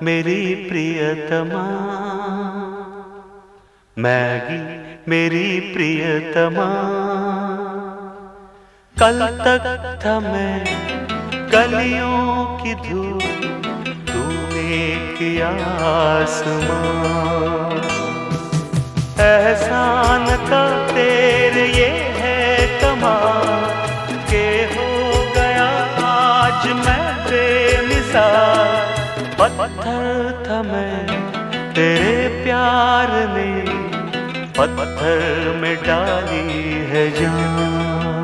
मेरी प्रियतमा, मैगी मेरी प्रियतमा। कल तक था मैं गलियों की धूप, तूने किया आसमां। एहसान का तेरे ये है कमाल के हो गया आज मैं बेमिसाल। पत्थर था मैं तेरे प्यार ने, पत्थर में डाली है जान।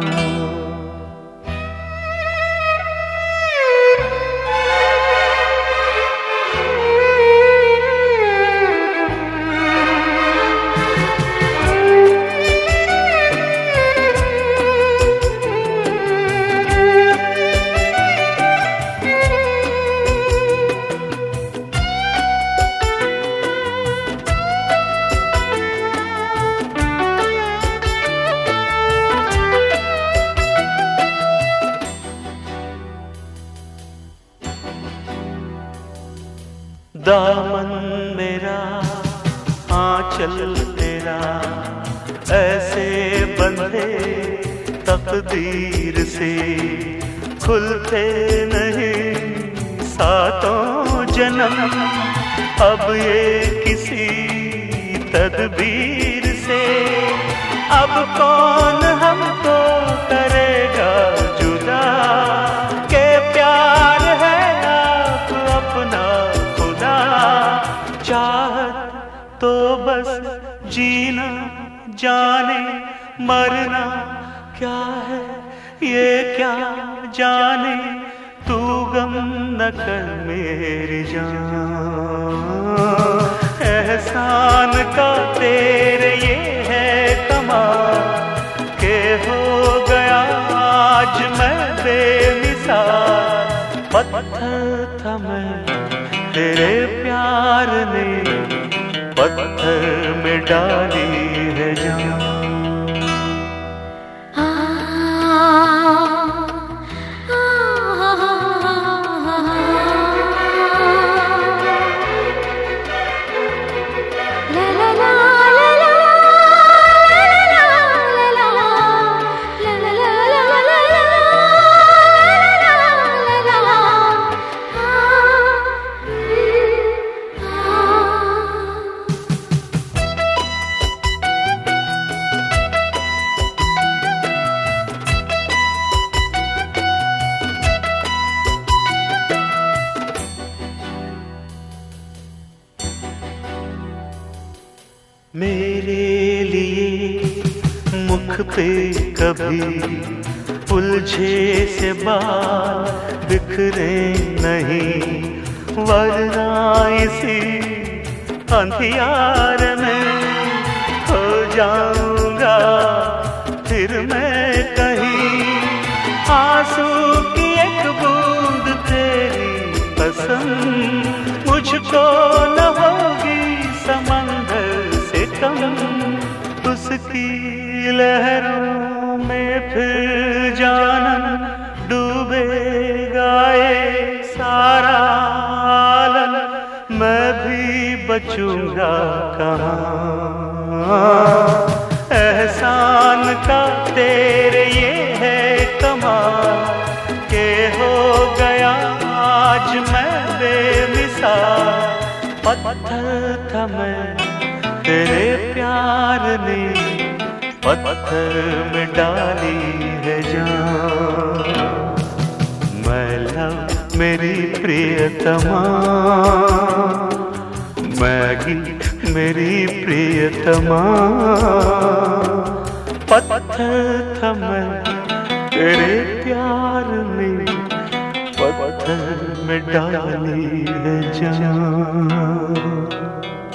दामन मेरा आंचल तेरा ऐसे बंधे तकदीर से, खुलते नहीं सातों जन्म अब ये किसी तदबीर से। अब कौन हमको करेगा जुदा, के प्यार है आप अपना खुदा। चाहत तो बस जीना जाने, मरना क्या है ये क्या जाने। तू गम न कर मेरी जान, एहसान का तेरे ये है कमाल के हो गया आज मैं बेमिसाल। पत्थर था मैं तेरे प्यार ने, पत्थर में डाली है जान। मेरे लिए मुख पे कभी उलझे से बाल बिखरे नहीं, वरना इसी अंधियार में हो जाऊंगा फिर मैं कहीं। आंसू की एक बूंद तेरी पसंद मुझको न होगी समंदर से कम। उसकी लहरों में फिर जानम डूबेगा ये सारा आलम, मैं भी बचूंगा कहाँ। एहसान का तेरे ये है कमाल के हो गया आज मैं बेमिसाल। पत्थर था मैं तेरे प्यार ने, पत्थर में डाली है जान। मैं लव मेरी प्रियतमा, मैगी मेरी प्रियतमा। पत्थर था मैं तेरे प्यार में, पत्थर में डाली है जान।